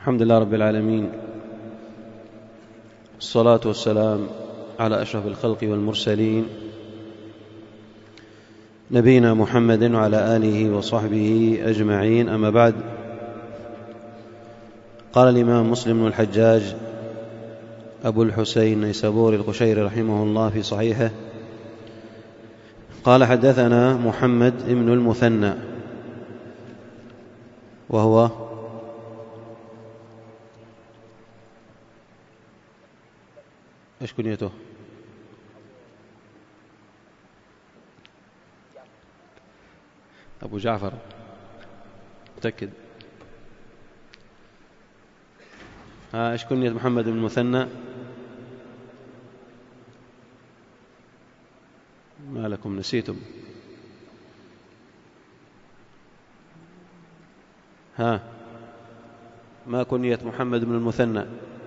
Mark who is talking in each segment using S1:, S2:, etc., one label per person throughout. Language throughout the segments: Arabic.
S1: الحمد لله رب العالمين، الصلاة والسلام على أشرف الخلق والمرسلين نبينا محمد وعلى آله وصحبه أجمعين. أما بعد، قال الإمام مسلم بن الحجاج أبو الحسين النيسابوري القشيري رحمه الله في صحيحه، قال: حدثنا محمد بن المثنى، وهو ايش كنيته؟ أبو جعفر، متأكد؟ ايش كنية محمد بن المثنى؟ ما لكم نسيتم؟ ما كنية محمد بن المثنى؟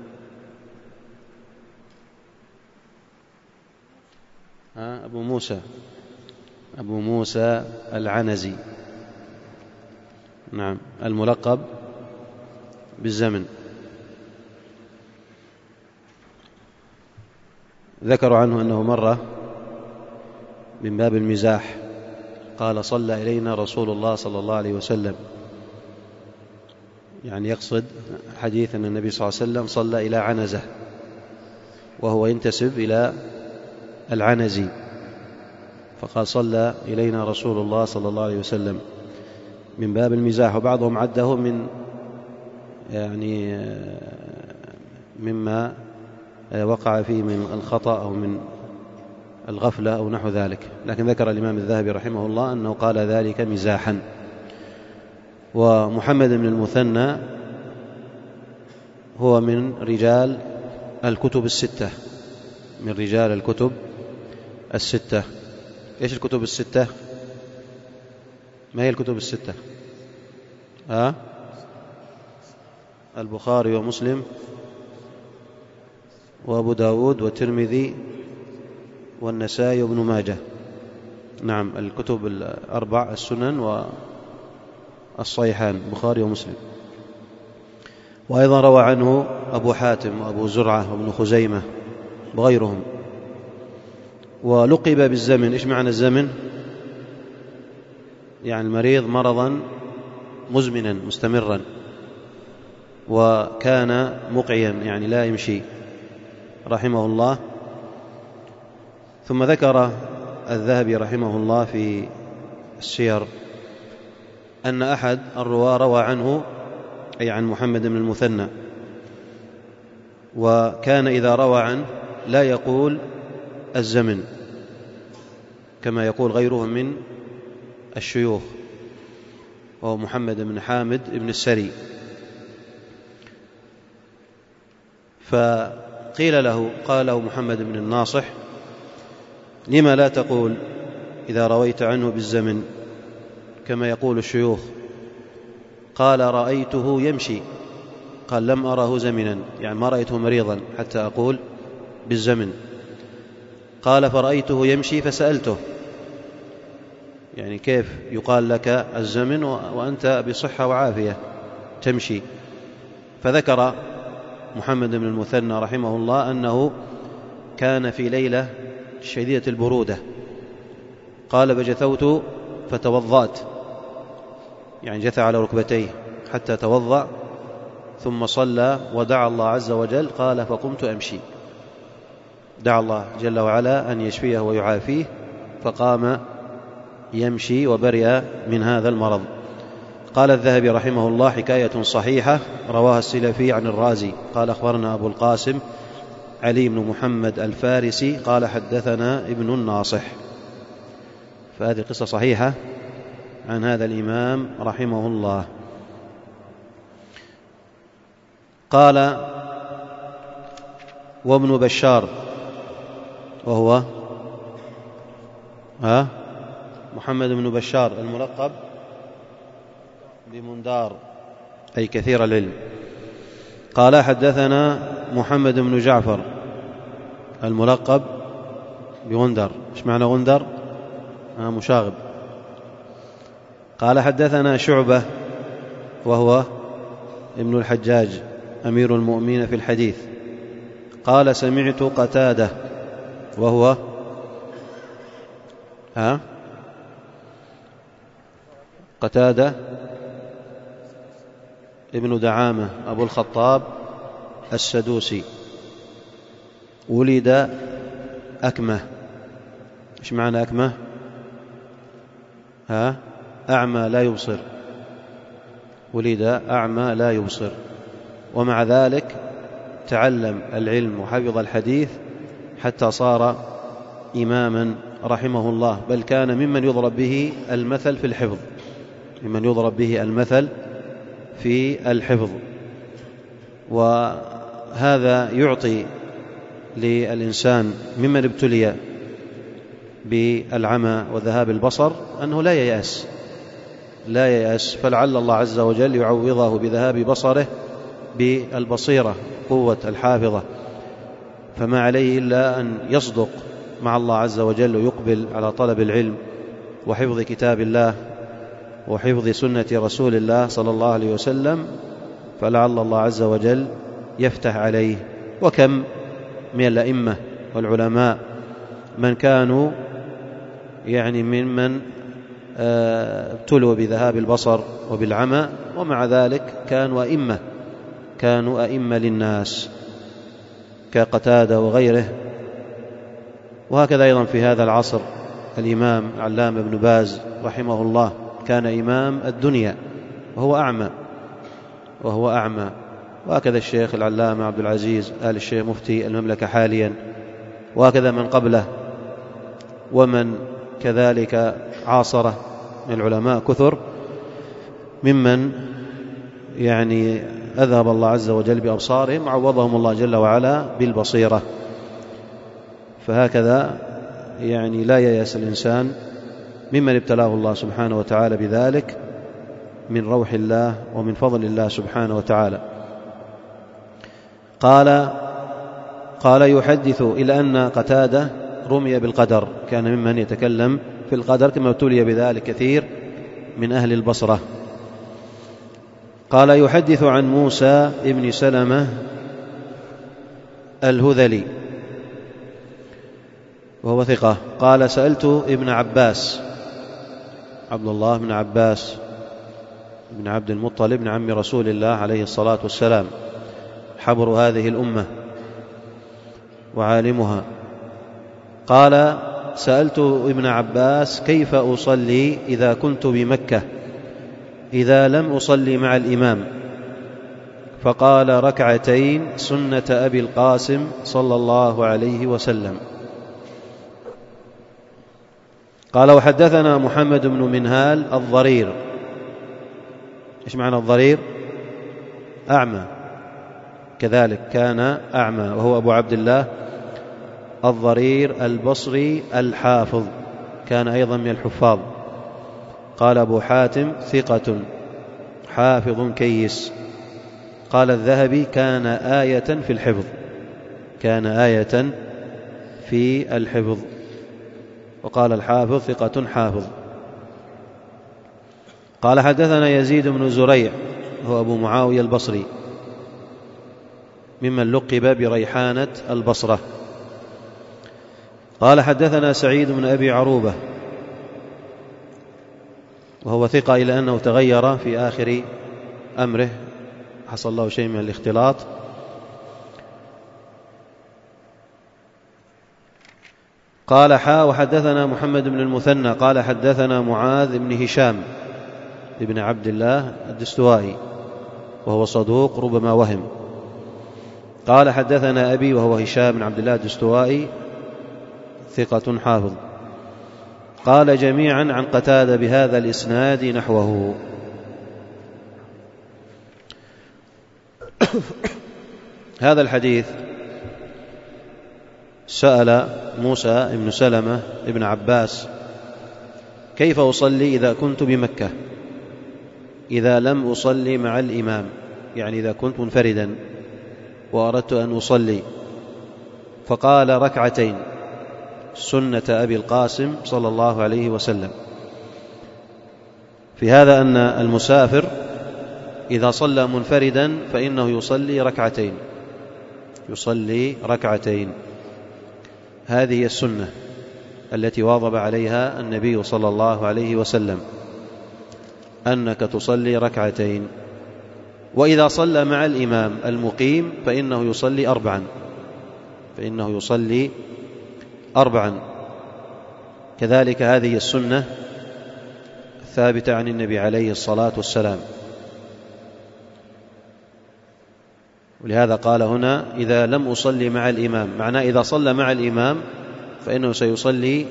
S1: أبو موسى العنزي، نعم، الملقب بالزمن. ذكروا عنه أنه مرة من باب المزاح قال: صلى إلينا رسول الله صلى الله عليه وسلم، يعني يقصد حديث أن النبي صلى الله عليه وسلم صلى إلى عنزة، وهو ينتسب إلى العنزي، فقال: صلى إلينا رسول الله صلى الله عليه وسلم، من باب المزاح. وبعضهم عده من مما وقع فيه من الخطأ أو من الغفلة أو نحو ذلك، لكن ذكر الإمام الذهبي رحمه الله أنه قال ذلك مزاحا. ومحمد بن المثنى هو من رجال الكتب الستة، من رجال الكتب الستة. إيش الكتب الستة؟ ما هي الكتب الستة؟ البخاري ومسلم وأبو داود والترمذي والنسائي وابن ماجه، نعم، الكتب الأربع، السنن والصحيحان، البخاري ومسلم. وأيضا روى عنه أبو حاتم وأبو زرعة وابن خزيمة وغيرهم. ولقب بالزمن. إيش معنى الزمن؟ يعني المريض مرضا مزمنا مستمرا، وكان مقعيا يعني لا يمشي رحمه الله. ثم ذكر الذهبي رحمه الله في السير أن أحد الرواة روى عنه، أي عن محمد بن المثنى، وكان إذا روى عنه لا يقول الزمن كما يقول غيره من الشيوخ، وهو محمد بن حامد بن السري. فقيل له، قال له محمد بن الناصح: لما لا تقول إذا رويت عنه بالزمن كما يقول الشيوخ؟ قال: رأيته يمشي. قال: لم أره زمنا، يعني ما رأيته مريضا حتى أقول بالزمن. قال: فرأيته يمشي فسألته، يعني كيف يقال لك الزمن وأنت بصحة وعافية تمشي؟ فذكر محمد بن المثنى رحمه الله أنه كان في ليلة شديدة البرودة، قال: فجثوت فتوضأت، يعني جثى على ركبتيه حتى توضأ، ثم صلى ودعا الله عز وجل. قال: فقمت أمشي، دعا الله جل وعلا أن يشفيه ويعافيه، فقام يمشي وبرئ من هذا المرض. قال الذهبي رحمه الله: حكاية صحيحة رواها السلفي عن الرازي قال: أخبرنا أبو القاسم علي بن محمد الفارسي قال: حدثنا ابن الناصح. فهذه قصة صحيحة عن هذا الإمام رحمه الله. قال: وابن بشار، وهو محمد بن بشار الملقب بمندار، أي كثير العلم. قال: حدثنا محمد بن جعفر الملقب بغندر. إيش معنى غندر؟ مشاغب. قال: حدثنا شعبة، وهو ابن الحجاج أمير المؤمنين في الحديث قال سمعت قتادة وهو قتادة ابن دعامة أبو الخطاب السدوسي ولد أكمة. إيش معنى أكمة؟ أعمى لا يبصر، ولد أعمى لا يبصر، ومع ذلك تعلم العلم وحفظ الحديث حتى صار إماما رحمه الله، بل كان ممن يضرب به المثل في الحفظ، ممن يضرب به المثل في الحفظ. وهذا يعطي للإنسان ممن ابتلي بالعمى وذهاب البصر أنه لا ييأس، فلعل الله عز وجل يعوضه بذهاب بصره بالبصيرة قوة الحافظة، فما عليه إلا أن يصدق مع الله عز وجل ويقبل على طلب العلم وحفظ كتاب الله وحفظ سنة رسول الله صلى الله عليه وسلم، فلعل الله عز وجل يفتح عليه. وكم من الأئمة والعلماء من كانوا ممن ابتلوا بذهاب البصر وبالعمى، ومع ذلك كانوا أئمة للناس كقتادة وغيره. وهكذا أيضا في هذا العصر الإمام علامة ابن باز رحمه الله كان إمام الدنيا وهو أعمى، وهكذا الشيخ العلامة عبد العزيز آل الشيخ مفتي المملكة حاليا، وهكذا من قبله ومن كذلك عاصره من العلماء كثر ممن أذهب الله عز وجل بأبصارهم وعوضهم الله جل وعلا بالبصيرة. فهكذا لا ييأس الإنسان ممن ابتلاه الله سبحانه وتعالى بذلك من روح الله ومن فضل الله سبحانه وتعالى. قال يحدث إلى أن قتادة رمي بالقدر، كان ممن يتكلم في القدر كما ابتلي بذلك كثير من أهل البصرة. قال يحدث عن موسى ابن سلمة الهذلي وهو ثقة قال سألت ابن عباس عبد الله بن عباس بن عبد المطلب بن عم رسول الله عليه الصلاة والسلام، حبر هذه الأمة وعالمها، قال سألت ابن عباس كيف أصلي إذا كنت بمكة إذا لم أصلي مع الإمام؟ فقال ركعتين سنة أبي القاسم صلى الله عليه وسلم. قال وحدثنا محمد بن منهال الضرير. إيش معنى الضرير؟ أعمى، كذلك كان أعمى، وهو أبو عبد الله الضرير البصري الحافظ، كان أيضا من الحفاظ. قال أبو حاتم ثقة حافظ كيس. قال الذهبي كان آية في الحفظ، كان آية في الحفظ. وقال الحافظ ثقة حافظ. قال حدثنا يزيد بن زريع هو أبو معاوية البصري ممن لقب بريحانة البصرة. قال حدثنا سعيد بن أبي عروبة وهو ثقة إلى أنه تغير في آخر أمره، حصل له شيء من الاختلاط. قال وحدثنا محمد بن المثنى قال حدثنا معاذ بن هشام ابن عبد الله الدستوائي وهو صدوق ربما وهم. قال حدثنا أبي وهو هشام بن عبد الله الدستوائي ثقة حافظ. قال جميعا عن قتادة بهذا الإسناد نحوه. هذا الحديث سأل موسى بن سلمة ابن عباس كيف أصلي إذا كنت بمكة إذا لم أصلي مع الإمام، يعني إذا كنت منفردا وأردت أن أصلي، فقال ركعتين سنة أبي القاسم صلى الله عليه وسلم. في هذا أن المسافر إذا صلى منفردا فإنه يصلي ركعتين. هذه هي السنة التي واظب عليها النبي صلى الله عليه وسلم، أنك تصلي ركعتين. وإذا صلى مع الإمام المقيم فإنه يصلي أربعا. كذلك هذه السنة الثابتة عن النبي عليه الصلاة والسلام. ولهذا قال هنا إذا لم أصلي مع الإمام، معناه إذا صلى مع الإمام فإنه سيصلي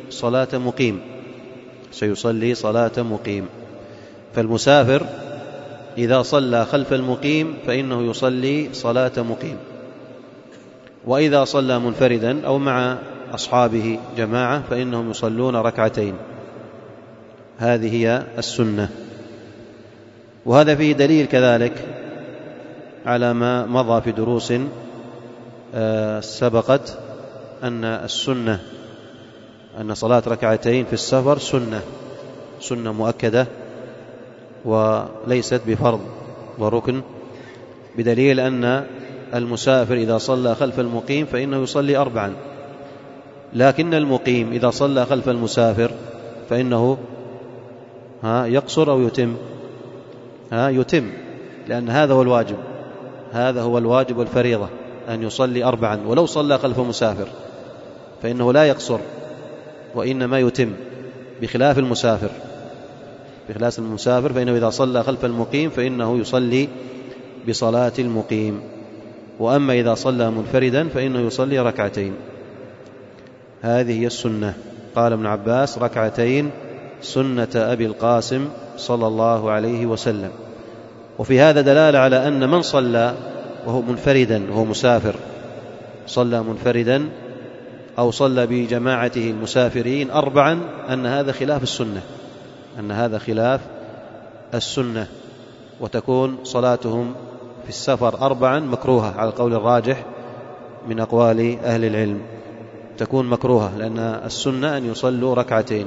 S1: صلاة مقيم. فالمسافر إذا صلى خلف المقيم فإنه يصلي صلاة مقيم، وإذا صلى منفردا أو مع أصحابه جماعة فإنهم يصلون ركعتين. هذه هي السنة. وهذا فيه دليل كذلك على ما مضى في دروس سبقت، أن السنة أن صلاة ركعتين في السفر سنة مؤكدة وليست بفرض وركن، بدليل أن المسافر إذا صلى خلف المقيم فإنه يصلي أربعا، لكن المقيم إذا صلى خلف المسافر فإنه يقصر أو يتم، لأن هذا هو الواجب والفريضة، أن يصلي أربعا. ولو صلى خلف مسافر فإنه لا يقصر وإنما يتم، بخلاف المسافر فإنه إذا صلى خلف المقيم فإنه يصلي بصلاة المقيم، وأما إذا صلى منفردا فإنه يصلي ركعتين. هذه هي السنة. قال ابن عباس: ركعتين سنة أبي القاسم صلى الله عليه وسلم. وفي هذا دلالة على أن من صلى وهو منفردا وهو مسافر، صلى منفردا أو صلى بجماعته المسافرين أربعا، أن هذا خلاف السنة، وتكون صلاتهم في السفر أربعا مكروهة على القول الراجح من أقوال أهل العلم، تكون مكروهة، لأن السنة أن يصلوا ركعتين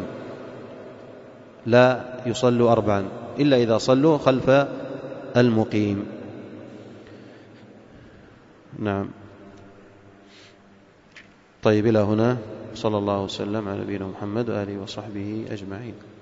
S1: لا يصلوا أربعا، إلا إذا صلوا خلف المقيم. نعم. طيب، إلى هنا. صلى الله وسلم على نبينا محمد وآله وصحبه أجمعين.